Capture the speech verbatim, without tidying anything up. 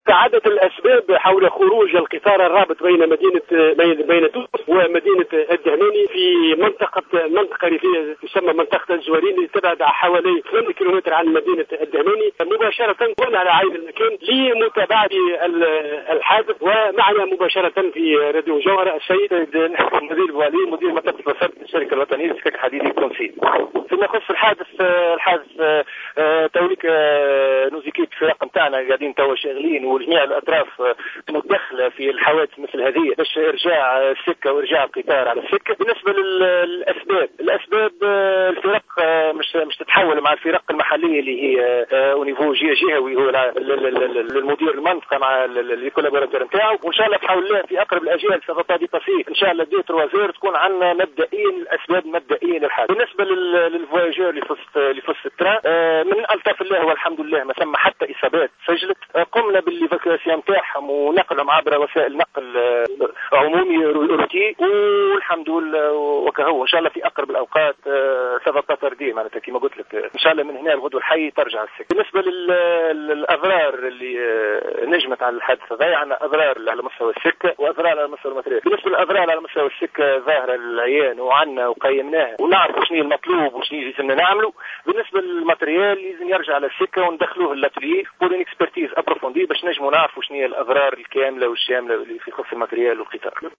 تعدت الاسباب حول خروج القطار الرابط بين مدينه بين تونس ومدينه الدهماني في منطقه منطقه ريفيه تسمى منطقه الزوارين، تبعد حوالي ثمانية كيلومتر عن مدينه الدهماني مباشره. كنا على عين المكان لمتابعه الحادث، ومعنا مباشره في راديو جوهره السيد مدير بوالي مدير مكتب وفد الشركه الوطنيه للسكك الحديدي التونسي. فيما يخص الحادث الحادث توليك نوزيكيت الفرق نتاعنا قاعدين توا شاغلين وجميع الاطراف متدخله في الحوادث مثل هذه باش ارجاع السكه وارجاع القطار على السكه. بالنسبه للاسباب الاسباب الفرق مش مش تتحول مع الفرق المحليه اللي هي اونيفو جهوي هو المدير المنطقه مع الكولابوراتور نتاعو، وان شاء الله بحول الله في اقرب الاجيال سوف ديباسي ان شاء الله دي تروازير تكون عندنا مبدئيا الاسباب مبدئيا للحادث. بالنسبه للفواياجور اللي فص اللي فص التران من الطف الله والحمد لله ما ثم حتى اصابات سجلت. قمنا بالليفاكياسيون نتاعهم ونقلهم عبر وسائل نقل عمومي روتي، والحمد لله وكهو ان شاء الله في اقرب الاوقات سوف ترديه معناتها كما قلت لك ان شاء الله من هنا الغدوه الحي ترجع السكه. بالنسبه للاضرار اللي نجمت على الحادثه هذا عندنا اضرار على مستوى السكه واضرار على مستوى الماتريال. بالنسبه للاضرار على مستوى السكه ظاهره للعيان وعنا وقيمناها ونعرف شنو المطلوب وشنو لازمنا نعمله. بالنسبه للماتريال لازم يرجع على السكه وندخلوه للاتليي بور ان اكسبرتيز ابروفوندي باش نجموا نعرفوا شنو هي الاضرار الكامله والشامله اللي في خص الماتريال والقطار.